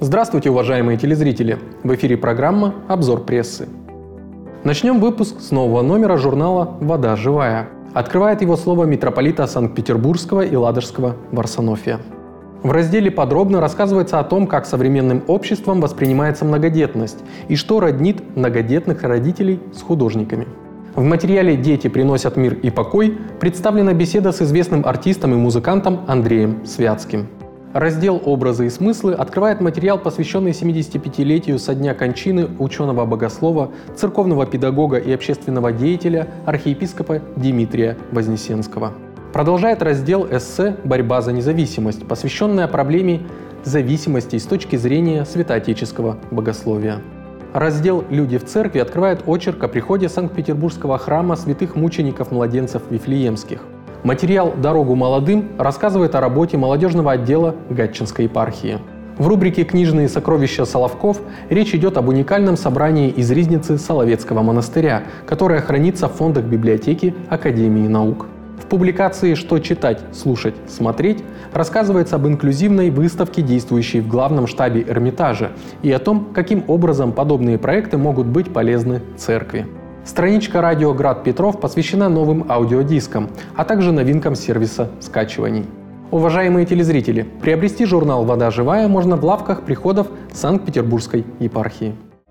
Здравствуйте, уважаемые телезрители! В эфире программа «Обзор прессы». Начнем выпуск с нового номера журнала «Вода живая». Открывает его слово митрополита Санкт-Петербургского и Ладожского Варсонофия. В разделе подробно рассказывается о том, как современным обществом воспринимается многодетность и что роднит многодетных родителей с художниками. В материале «Дети приносят мир и покой» представлена беседа с известным артистом и музыкантом Андреем Святским. Раздел «Образы и смыслы» открывает материал, посвященный 75-летию со дня кончины ученого-богослова, церковного педагога и общественного деятеля архиепископа Дмитрия Вознесенского. Продолжает раздел эссе «Борьба за независимость», посвященная проблеме зависимости с точки зрения святоотеческого богословия. Раздел «Люди в церкви» открывает очерк о приходе Санкт-Петербургского храма святых мучеников-младенцев Вифлеемских. Материал «Дорогу молодым» рассказывает о работе молодежного отдела Гатчинской епархии. В рубрике «Книжные сокровища Соловков» речь идет об уникальном собрании из ризницы Соловецкого монастыря, которое хранится в фондах библиотеки Академии наук. В публикации «Что читать, слушать, смотреть» рассказывается об инклюзивной выставке, действующей в главном штабе Эрмитажа, и о том, каким образом подобные проекты могут быть полезны церкви. Страничка «Радио Град Петров» посвящена новым аудиодискам, а также новинкам сервиса скачиваний. Уважаемые телезрители, приобрести журнал «Вода живая» можно в лавках приходов Санкт-Петербургской епархии.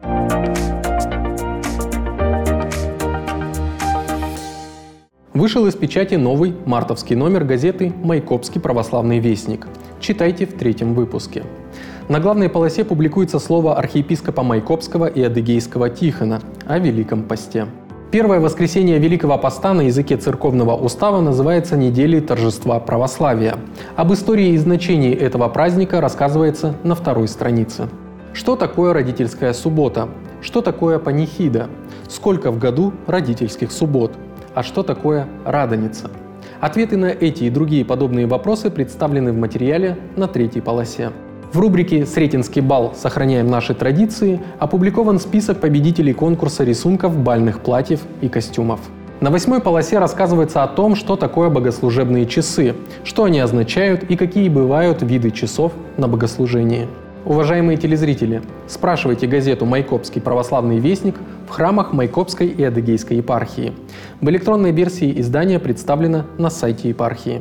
Вышел из печати новый мартовский номер газеты «Майкопский православный вестник». Читайте в 3-м выпуске. На главной полосе публикуется слово архиепископа Майкопского и Адыгейского Тихона о Великом посте. Первое воскресенье Великого поста на языке церковного устава называется «Неделей торжества православия». Об истории и значении этого праздника рассказывается на 2-й странице. Что такое родительская суббота? Что такое панихида? Сколько в году родительских суббот? А что такое радоница? Ответы на эти и другие подобные вопросы представлены в материале на 3-й полосе. В рубрике «Сретенский бал. Сохраняем наши традиции» опубликован список победителей конкурса рисунков бальных платьев и костюмов. На 8-й полосе рассказывается о том, что такое богослужебные часы, что они означают и какие бывают виды часов на богослужении. Уважаемые телезрители, спрашивайте газету «Майкопский православный вестник» в храмах Майкопской и Адыгейской епархии. В электронной версии издания представлено на сайте епархии.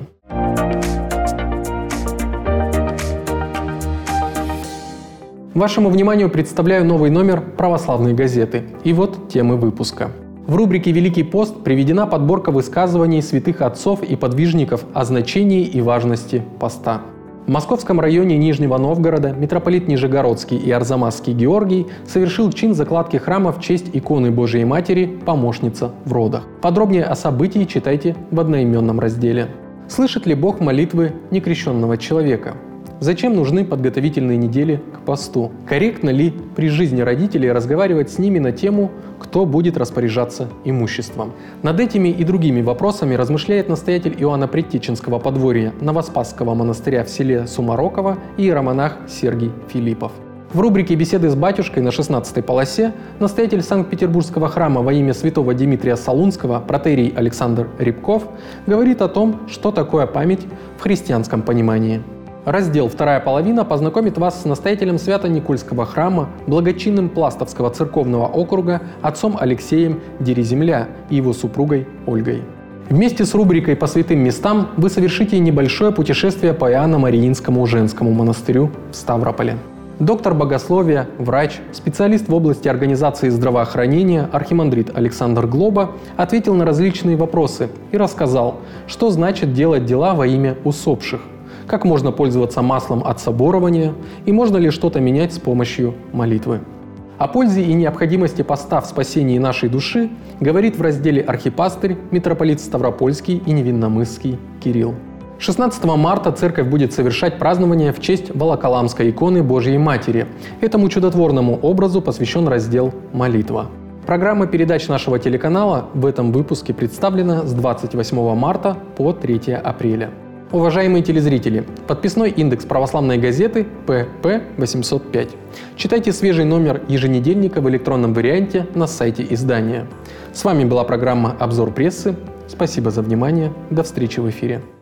Вашему вниманию представляю новый номер православной газеты. И вот темы выпуска. В рубрике «Великий пост» приведена подборка высказываний святых отцов и подвижников о значении и важности поста. В Московском районе Нижнего Новгорода митрополит Нижегородский и Арзамасский Георгий совершил чин закладки храма в честь иконы Божией Матери «Помощница в родах». Подробнее о событии читайте в одноименном разделе. Слышит ли Бог молитвы некрещенного человека? Зачем нужны подготовительные недели к посту? Корректно ли при жизни родителей разговаривать с ними на тему, кто будет распоряжаться имуществом? Над этими и другими вопросами размышляет настоятель Иоанна-Предтеченского подворья Новоспасского монастыря в селе Сумароково и иеромонах Сергий Филиппов. В рубрике «Беседы с батюшкой» на 16-й полосе настоятель Санкт-Петербургского храма во имя святого Дмитрия Солунского протоиерей Александр Рябков говорит о том, что такое память в христианском понимании. Раздел «Вторая половина» познакомит вас с настоятелем Свято-Никольского храма, благочинным Пластовского церковного округа отцом Алексеем Дереземля и его супругой Ольгой. Вместе с рубрикой «По святым местам» вы совершите небольшое путешествие по Иоанно-Мариинскому женскому монастырю в Ставрополе. Доктор богословия, врач, специалист в области организации здравоохранения архимандрит Александр Глоба ответил на различные вопросы и рассказал, что значит делать дела во имя усопших, как можно пользоваться маслом от соборования и можно ли что-то менять с помощью молитвы. О пользе и необходимости поста в спасении нашей души говорит в разделе «Архипастырь» митрополит Ставропольский и Невинномысский Кирилл. 16 марта церковь будет совершать празднование в честь Волоколамской иконы Божьей Матери. Этому чудотворному образу посвящен раздел «Молитва». Программа передач нашего телеканала в этом выпуске представлена с 28 марта по 3 апреля. Уважаемые телезрители, подписной индекс православной газеты pp805. Читайте свежий номер еженедельника в электронном варианте на сайте издания. С вами была программа «Обзор прессы». Спасибо за внимание. До встречи в эфире.